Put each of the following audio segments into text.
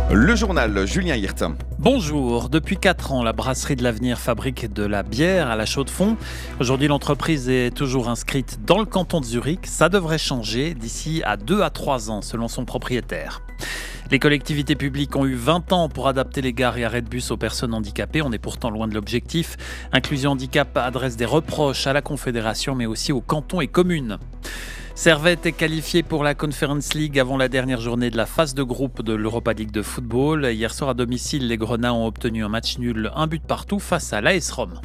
Le journal, Julien Hirt. Bonjour, depuis 4 ans, la brasserie de l'Avenir fabrique de la bière à la Chaux-de-Fonds. Aujourd'hui, l'entreprise est toujours inscrite dans le canton de Zurich. Ça devrait changer d'ici à 2 à 3 ans, selon son propriétaire. Les collectivités publiques ont eu 20 ans pour adapter les gares et arrêts de bus aux personnes handicapées. On est pourtant loin de l'objectif. Inclusion Handicap adresse des reproches à la Confédération, mais aussi aux cantons et communes. Servette est qualifié pour la Conference League avant la dernière journée de la phase de groupe de l'Europa League de football. Hier soir à domicile, les Grenats ont obtenu un match nul, un but partout face à l'AS Rome.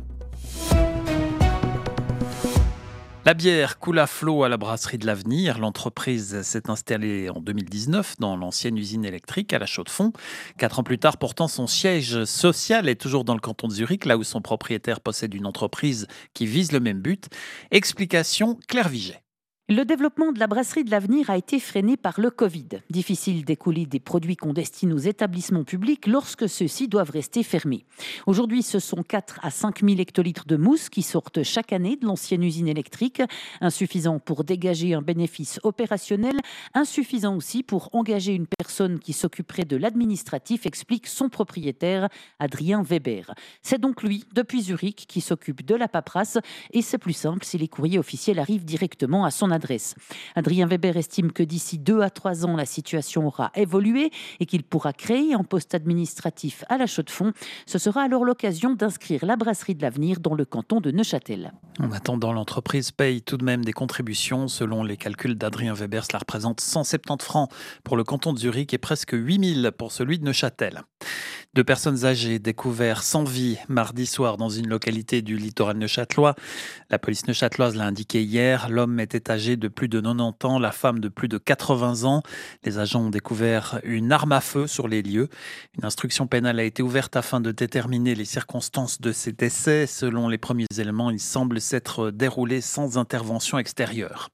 La bière coule à flot à la brasserie de l'Avenir. L'entreprise s'est installée en 2019 dans l'ancienne usine électrique à la Chaux-de-Fonds. 4 ans plus tard, pourtant, son siège social est toujours dans le canton de Zurich, là où son propriétaire possède une entreprise qui vise le même but. Explication, Claire Viget. Le développement de la brasserie de l'Avenir a été freiné par le Covid. Difficile d'écouler des produits qu'on destine aux établissements publics lorsque ceux-ci doivent rester fermés. Aujourd'hui, ce sont 4 à 5 000 hectolitres de mousse qui sortent chaque année de l'ancienne usine électrique. Insuffisant pour dégager un bénéfice opérationnel, insuffisant aussi pour engager une personne qui s'occuperait de l'administratif, explique son propriétaire, Adrien Weber. C'est donc lui, depuis Zurich, qui s'occupe de la paperasse et c'est plus simple si les courriers officiels arrivent directement à son adresse. Adrien Weber estime que d'ici 2 à 3 ans, la situation aura évolué et qu'il pourra créer un poste administratif à la Chaux-de-Fonds. Ce sera alors l'occasion d'inscrire la brasserie de l'Avenir dans le canton de Neuchâtel. En attendant, l'entreprise paye tout de même des contributions. Selon les calculs d'Adrien Weber, cela représente 170 francs pour le canton de Zurich et presque 8 000 pour celui de Neuchâtel. 2 personnes âgées découvertes sans vie mardi soir dans une localité du littoral neuchâtelois. La police neuchâteloise l'a indiqué hier. L'homme était âgé de plus de 90 ans, la femme de plus de 80 ans. Les agents ont découvert une arme à feu sur les lieux. Une instruction pénale a été ouverte afin de déterminer les circonstances de ces décès. Selon les premiers éléments, il semble s'être déroulé sans intervention extérieure.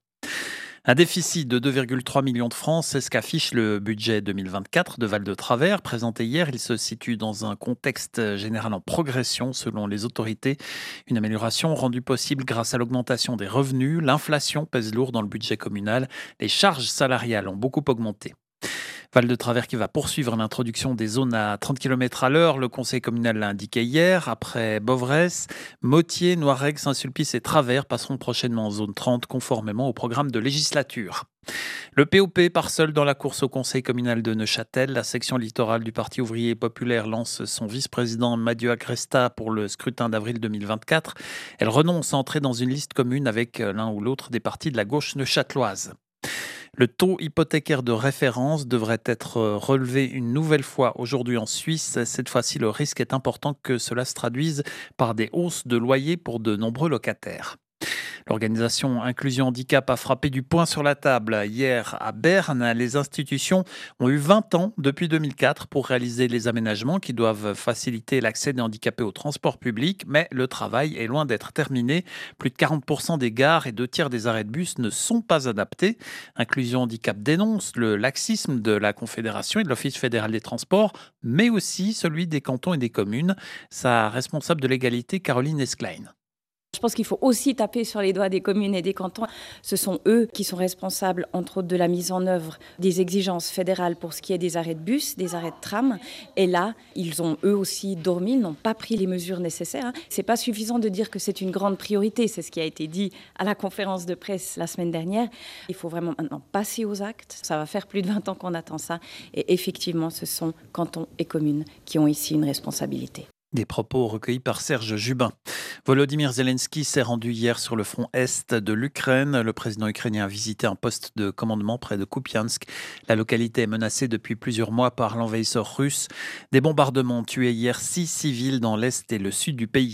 Un déficit de 2,3 millions de francs, c'est ce qu'affiche le budget 2024 de Val-de-Travers. Présenté hier, il se situe dans un contexte général en progression selon les autorités. Une amélioration rendue possible grâce à l'augmentation des revenus. L'inflation pèse lourd dans le budget communal. Les charges salariales ont beaucoup augmenté. Val-de-Travers qui va poursuivre l'introduction des zones à 30 km à l'heure. Le conseil communal l'a indiqué hier. Après Bovresse, Motier, Noiregue, Saint-Sulpice et Travers passeront prochainement en zone 30 conformément au programme de législature. Le POP part seul dans la course au conseil communal de Neuchâtel. La section littorale du Parti ouvrier populaire lance son vice-président Mathieu Agresta pour le scrutin d'avril 2024. Elle renonce à entrer dans une liste commune avec l'un ou l'autre des partis de la gauche neuchâteloise. Le taux hypothécaire de référence devrait être relevé une nouvelle fois aujourd'hui en Suisse. Cette fois-ci, le risque est important que cela se traduise par des hausses de loyers pour de nombreux locataires. L'organisation Inclusion Handicap a frappé du poing sur la table. Hier, à Berne, les institutions ont eu 20 ans depuis 2004 pour réaliser les aménagements qui doivent faciliter l'accès des handicapés au transport public. Mais le travail est loin d'être terminé. Plus de 40% des gares et 2 tiers des arrêts de bus ne sont pas adaptés. Inclusion Handicap dénonce le laxisme de la Confédération et de l'Office fédéral des transports, mais aussi celui des cantons et des communes. Sa responsable de l'égalité, Caroline Esclein. Je pense qu'il faut aussi taper sur les doigts des communes et des cantons. Ce sont eux qui sont responsables, entre autres, de la mise en œuvre des exigences fédérales pour ce qui est des arrêts de bus, des arrêts de tram. Et là, ils ont eux aussi dormi, ils n'ont pas pris les mesures nécessaires. C'est pas suffisant de dire que c'est une grande priorité. C'est ce qui a été dit à la conférence de presse la semaine dernière. Il faut vraiment maintenant passer aux actes. Ça va faire plus de 20 ans qu'on attend ça. Et effectivement, ce sont cantons et communes qui ont ici une responsabilité. Des propos recueillis par Serge Jubin. Volodymyr Zelensky s'est rendu hier sur le front est de l'Ukraine. Le président ukrainien a visité un poste de commandement près de Kupiansk. La localité est menacée depuis plusieurs mois par l'envahisseur russe. Des bombardements ont tué hier 6 civils dans l'est et le sud du pays.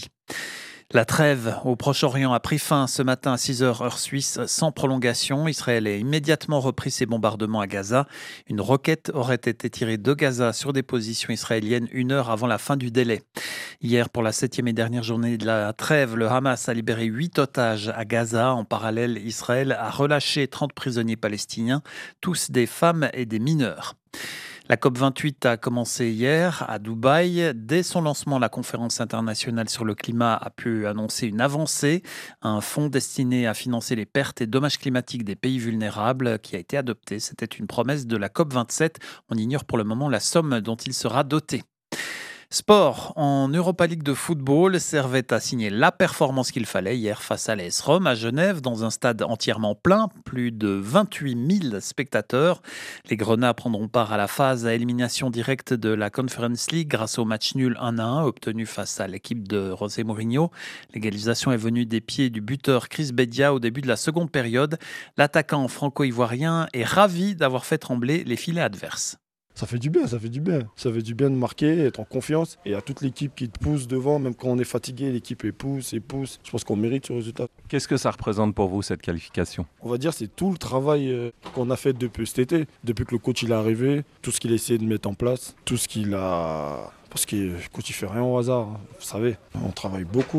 La trêve au Proche-Orient a pris fin ce matin à 6h heure suisse sans prolongation. Israël a immédiatement repris ses bombardements à Gaza. Une roquette aurait été tirée de Gaza sur des positions israéliennes 1 heure avant la fin du délai. Hier, pour la 7e et dernière journée de la trêve, le Hamas a libéré 8 otages à Gaza. En parallèle, Israël a relâché 30 prisonniers palestiniens, tous des femmes et des mineurs. La COP28 a commencé hier à Dubaï. Dès son lancement, la conférence internationale sur le climat a pu annoncer une avancée, un fonds destiné à financer les pertes et dommages climatiques des pays vulnérables qui a été adopté. C'était une promesse de la COP27. On ignore pour le moment la somme dont il sera doté. Sport, en Europa League de football, Servette a signé la performance qu'il fallait hier face à l'AS Rome à Genève, dans un stade entièrement plein, plus de 28 000 spectateurs. Les Grenats prendront part à la phase à élimination directe de la Conference League grâce au match nul 1-1 obtenu face à l'équipe de José Mourinho. L'égalisation est venue des pieds du buteur Chris Bedia au début de la seconde période. L'attaquant franco-ivoirien est ravi d'avoir fait trembler les filets adverses. Ça fait du bien, ça fait du bien. Ça fait du bien de marquer, être en confiance. Et à toute l'équipe qui te pousse devant, même quand on est fatigué, l'équipe pousse. Je pense qu'on mérite ce résultat. Qu'est-ce que ça représente pour vous, cette qualification ? On va dire c'est tout le travail qu'on a fait depuis cet été. Depuis que le coach il est arrivé, tout ce qu'il a essayé de mettre en place, tout ce qu'il a... Parce que le coach il fait rien au hasard, hein. Vous savez. On travaille beaucoup.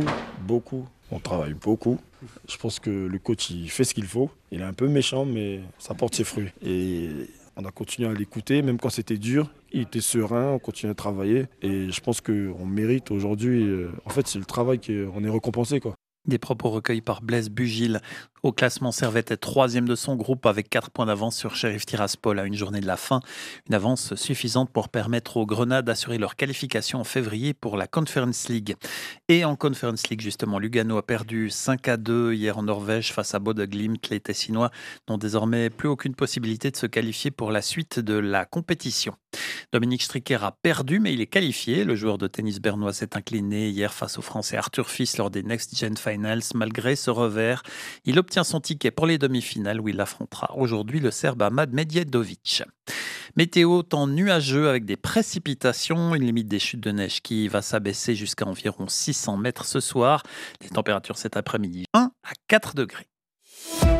On travaille beaucoup. Je pense que le coach il fait ce qu'il faut. Il est un peu méchant, mais ça porte ses fruits. Et on a continué à l'écouter, même quand c'était dur. Il était serein, on continue à travailler. Et je pense qu'on mérite aujourd'hui... En fait, c'est le travail qu'on est récompensé, quoi. Des propos recueillis par Blaise Bugil. Au classement, Servette est 3e de son groupe avec 4 points d'avance sur Sheriff Tiraspol à une journée de la fin. Une avance suffisante pour permettre aux Grenats d'assurer leur qualification en février pour la Conference League. Et en Conference League, justement, Lugano a perdu 5-2 hier en Norvège face à Bodø Glimt. Les Tessinois n'ont désormais plus aucune possibilité de se qualifier pour la suite de la compétition. Dominique Stricker a perdu, mais il est qualifié. Le joueur de tennis bernois s'est incliné hier face au Français Arthur Fils lors des Next Gen Finals. Malgré ce revers, il obtient son ticket pour les demi-finales où il affrontera aujourd'hui le Serbe Ahmad Medjedovic. Météo, temps nuageux avec des précipitations, une limite des chutes de neige qui va s'abaisser jusqu'à environ 600 mètres ce soir. Les températures cet après-midi, 1 à 4 degrés.